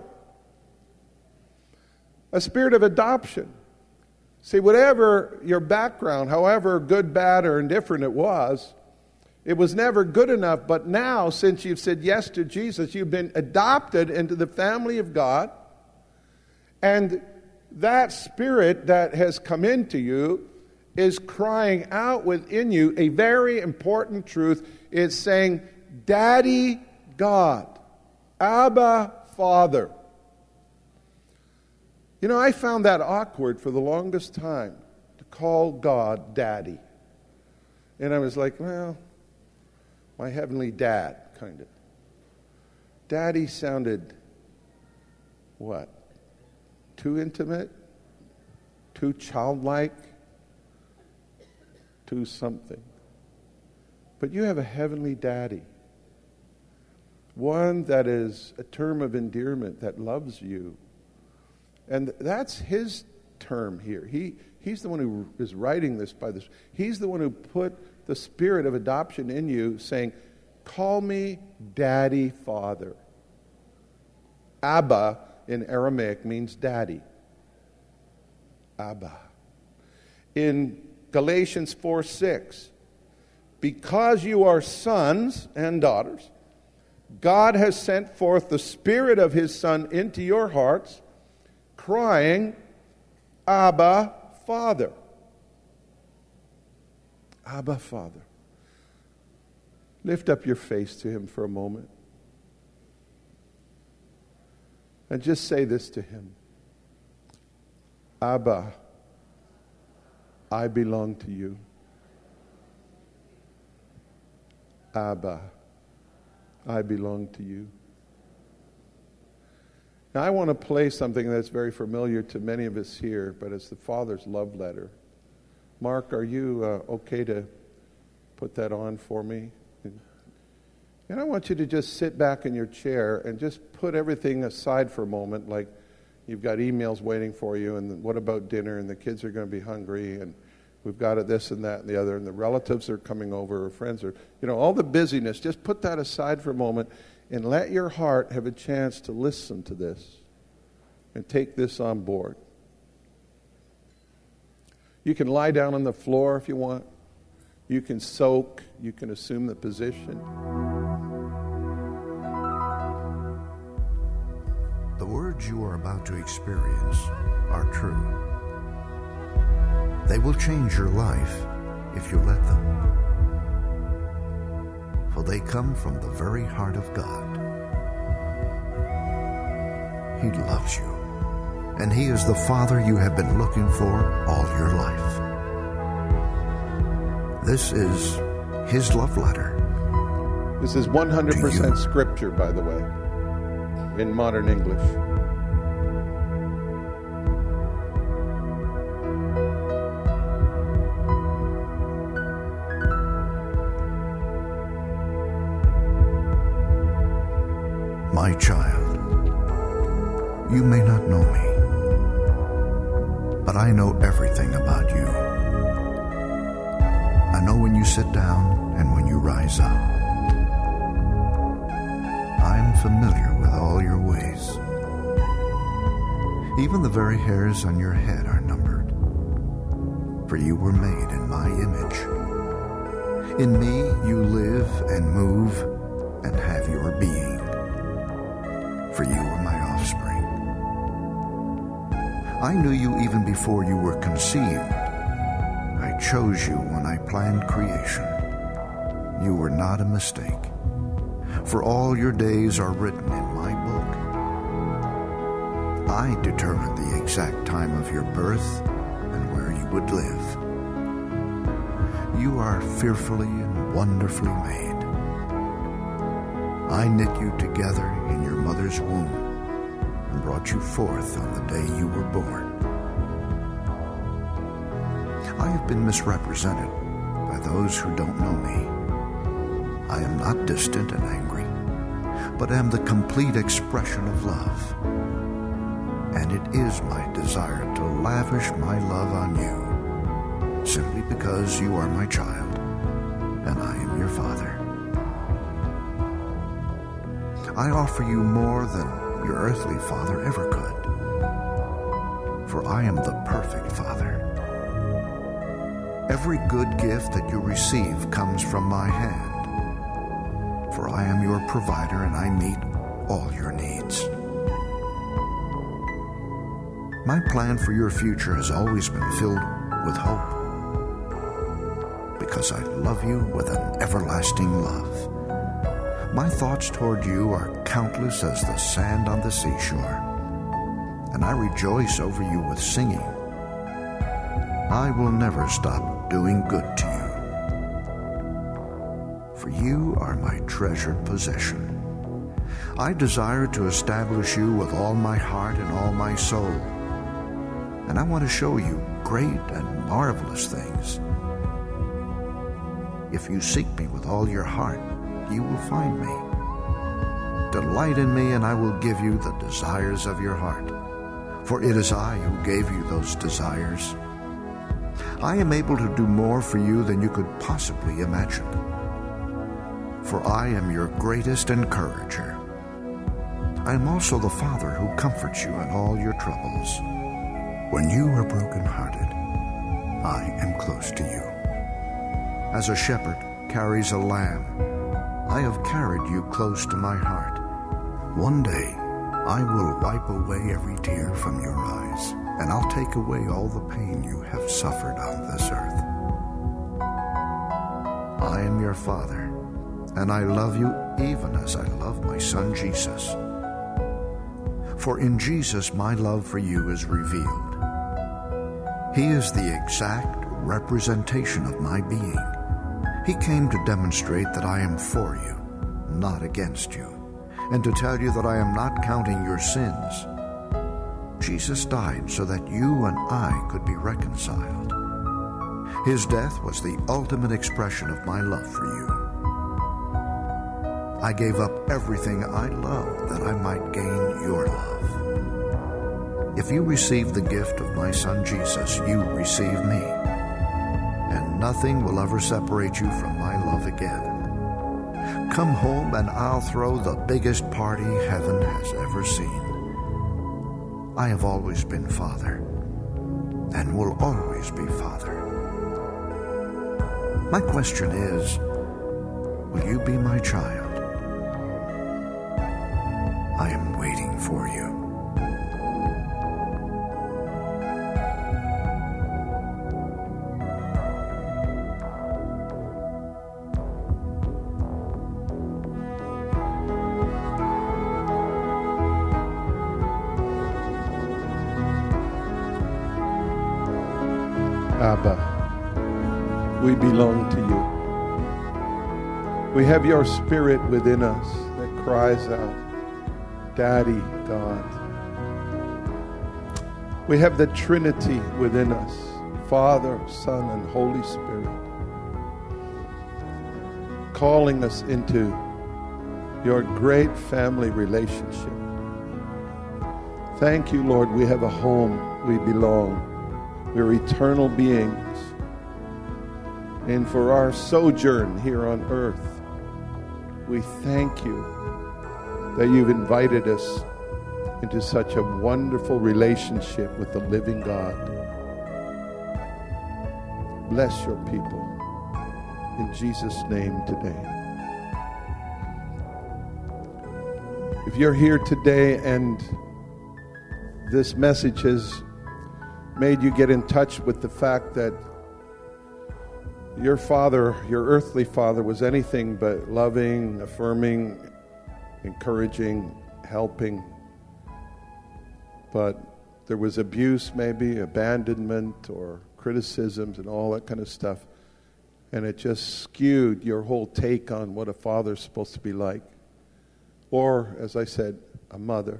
A spirit of adoption. See, whatever your background, however good, bad, or indifferent it was, it was never good enough. But now, since you've said yes to Jesus, you've been adopted into the family of God. And that spirit that has come into you is crying out within you a very important truth. It's saying, Daddy God, Abba Father. You know, I found that awkward for the longest time, to call God Daddy. And I was like, well, my heavenly dad, kind of. Daddy sounded, what? Too intimate, too childlike, too something. But you have a heavenly daddy, one that is a term of endearment, that loves you. And that's his term here. He He's the one who is writing this by this. He's the one who put the spirit of adoption in you, saying, call me Daddy, Father. Abba in Aramaic means daddy. Abba. In Galatians four six, because you are sons and daughters, God has sent forth the Spirit of His Son into your hearts, crying, Abba, Father. Abba, Father. Lift up your face to Him for a moment. And just say this to Him. Abba, I belong to you. Abba, I belong to you. Now I want to play something that's very familiar to many of us here, but it's the Father's love letter. Mark, are you uh, okay to put that on for me? And I want you to just sit back in your chair and just put everything aside for a moment, like you've got emails waiting for you, and what about dinner, and the kids are going to be hungry, and We've got it this and that and the other, and the relatives are coming over, or friends are, you know, all the busyness. Just put that aside for a moment and let your heart have a chance to listen to this and take this on board. You can lie down on the floor if you want. You can soak. You can assume the position. The words you are about to experience are true. They will change your life if you let them. For they come from the very heart of God. He loves you, and He is the Father you have been looking for all your life. This is His love letter. This is one hundred percent scripture, by the way, in modern English. My child, you may not know me, but I know everything about you. I know when you sit down and when you rise up. I am familiar with all your ways. Even the very hairs on your head are numbered, for you were made in my image. In me you live and move and have your being. For you are my offspring. I knew you even before you were conceived. I chose you when I planned creation. You were not a mistake. For all your days are written in my book. I determined the exact time of your birth and where you would live. You are fearfully and wonderfully made. I knit you together in your mother's womb and brought you forth on the day you were born. I have been misrepresented by those who don't know me. I am not distant and angry, but am the complete expression of love. And it is my desire to lavish my love on you, simply because you are my child and I am your father. I offer you more than your earthly father ever could, for I am the perfect father. Every good gift that you receive comes from my hand, for I am your provider and I meet all your needs. My plan for your future has always been filled with hope, because I love you with an everlasting love. My thoughts toward you are countless as the sand on the seashore, and I rejoice over you with singing. I will never stop doing good to you, for you are my treasured possession. I desire to establish you with all my heart and all my soul, and I want to show you great and marvelous things. If you seek me with all your heart, you will find me. Delight in me, and I will give you the desires of your heart. For it is I who gave you those desires. I am able to do more for you than you could possibly imagine. For I am your greatest encourager. I am also the Father who comforts you in all your troubles. When you are brokenhearted, I am close to you. As a shepherd carries a lamb, I have carried you close to my heart. One day, I will wipe away every tear from your eyes, and I'll take away all the pain you have suffered on this earth. I am your Father, and I love you even as I love my Son Jesus. For in Jesus my love for you is revealed. He is the exact representation of my being. He came to demonstrate that I am for you, not against you, and to tell you that I am not counting your sins. Jesus died so that you and I could be reconciled. His death was the ultimate expression of my love for you. I gave up everything I loved that I might gain your love. If you receive the gift of my Son Jesus, you receive me. nothing will ever separate you from my love again. Come home and I'll throw the biggest party heaven has ever seen. I have always been Father and will always be Father. My question is, will you be my child? I am waiting for you. Abba, we belong to you. We have your spirit within us that cries out, Daddy, God. We have the Trinity within us, Father, Son, and Holy Spirit, calling us into your great family relationship. Thank you, Lord, we have a home, we belong. We're eternal beings. And for our sojourn here on earth, we thank you that you've invited us into such a wonderful relationship with the living God. Bless your people in Jesus' name today. If you're here today and this message has made you get in touch with the fact that your father, your earthly father, was anything but loving, affirming, encouraging, helping, but there was abuse, maybe abandonment or criticisms and all that kind of stuff, and it just skewed your whole take on what a father's supposed to be like, or, as I said, a mother.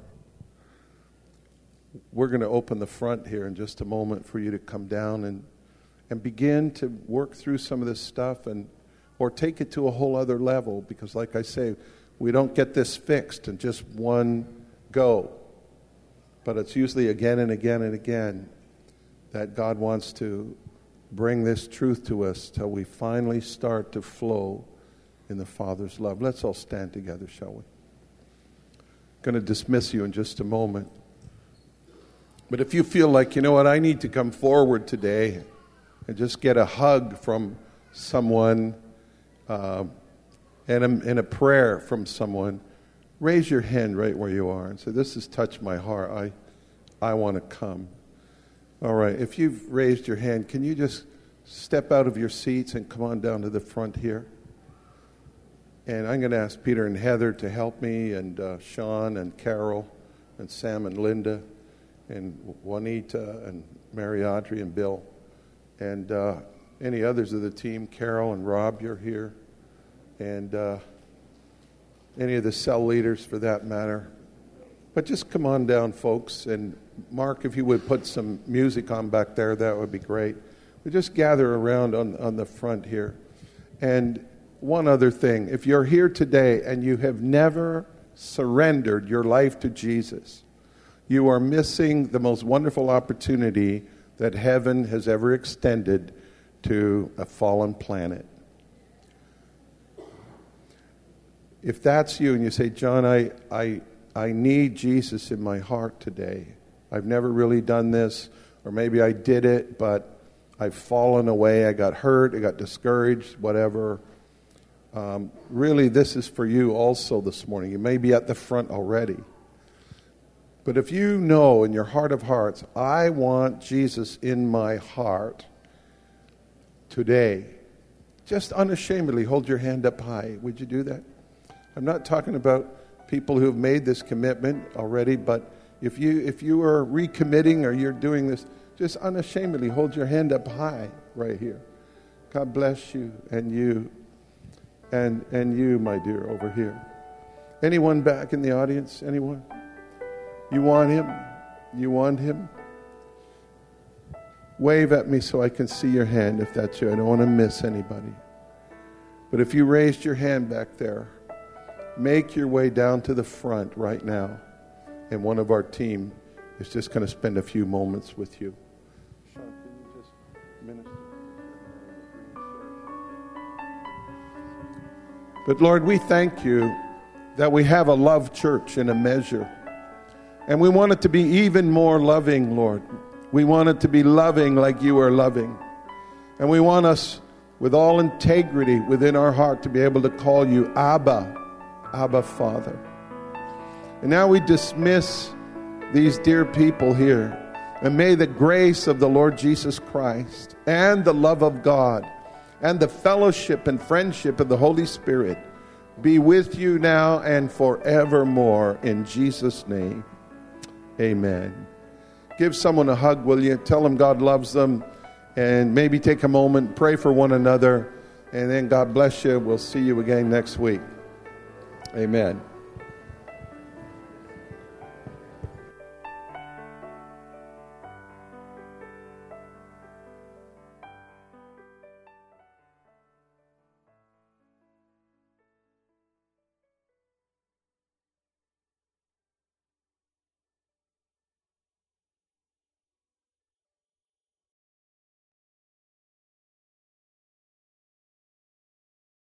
We're going to open the front here in just a moment for you to come down and and begin to work through some of this stuff, and or take it to a whole other level, because like I say, we don't get this fixed in just one go, but it's usually again and again and again that God wants to bring this truth to us till we finally start to flow in the Father's love. Let's all stand together, shall we? I'm going to dismiss you in just a moment. But if you feel like, you know what, I need to come forward today and just get a hug from someone uh, and, a, and a prayer from someone, raise your hand right where you are and say, this has touched my heart. I, I want to come. All right, if you've raised your hand, can you just step out of your seats and come on down to the front here? And I'm going to ask Peter and Heather to help me, and uh, Sean and Carol and Sam and Linda and Juanita and Mary Audrey and Bill, and uh, any others of the team. Carol and Rob, you're here, and uh, any of the cell leaders for that matter. But just come on down, folks, and Mark, if you would put some music on back there, that would be great. We just gather around on, on the front here. And one other thing, if you're here today and you have never surrendered your life to Jesus, you are missing the most wonderful opportunity that heaven has ever extended to a fallen planet. If that's you and you say, John, I, I, I need Jesus in my heart today. I've never really done this, or maybe I did it, but I've fallen away. I got hurt, I got discouraged, whatever. Um, really, this is for you also this morning. You may be at the front already. But if you know in your heart of hearts, I want Jesus in my heart today, just unashamedly hold your hand up high. Would you do that? I'm not talking about people who have made this commitment already, but if you if you are recommitting or you're doing this, just unashamedly hold your hand up high right here. God bless you, and you, and and you, my dear, over here. Anyone back in the audience? Anyone? You want him? You want him? Wave at me so I can see your hand if that's you. I don't want to miss anybody. But if you raised your hand back there, make your way down to the front right now, and one of our team is just going to spend a few moments with you. Sean, can you just minister? But Lord, we thank you that we have a love church in a measure. And we want it to be even more loving, Lord. We want it to be loving like you are loving. And we want us, with all integrity within our heart, to be able to call you Abba, Abba Father. And now we dismiss these dear people here. And may the grace of the Lord Jesus Christ and the love of God and the fellowship and friendship of the Holy Spirit be with you now and forevermore. In Jesus' name, amen. Give someone a hug, will you? Tell them God loves them. And maybe take a moment, pray for one another. And then God bless you. We'll see you again next week. Amen.